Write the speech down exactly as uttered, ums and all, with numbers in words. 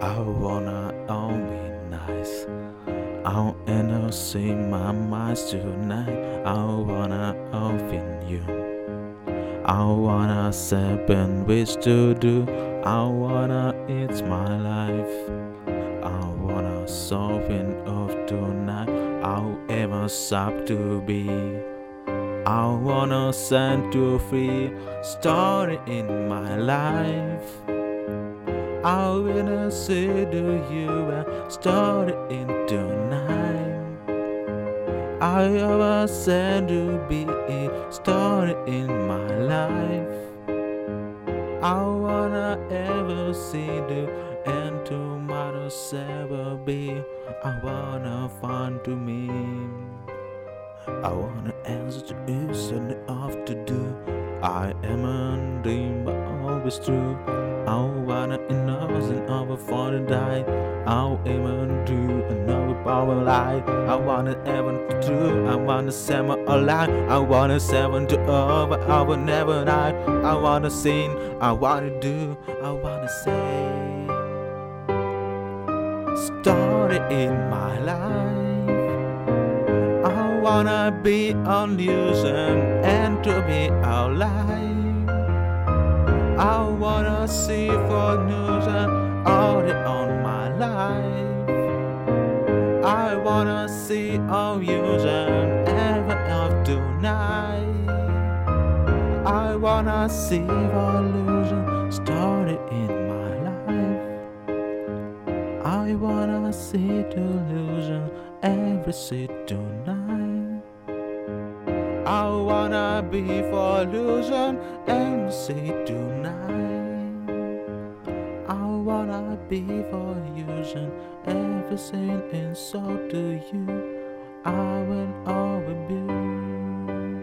I wanna all be nice. I wanna see my mind tonight. I wanna open you. I wanna seven wish to do. I wanna it's my life. I wanna something of tonight. I'll ever stop to be. I wanna send to free story in my life. I wanna say to you a story in tonight. I ever said to be a story in my life. I wanna ever see the end tomorrow's ever be. I wanna find to me. I wanna answer to you, something off to do. I am a dream, but always true. I wanna innocent of a fallen die. I am do another power light. I wanna ever to true. I wanna seven alive. I wanna seven to over. I will never die. I wanna sing. I wanna do. I wanna say. Story in my life. I wanna be unusual and to be alive. I wanna see for news and all it on my life. I wanna see all yous and ever of tonight. I wanna see evolution started in my life. I wanna see delusion every see tonight. I wanna be for illusion and see tonight. I wanna be for illusion, everything is so to you. I will always be.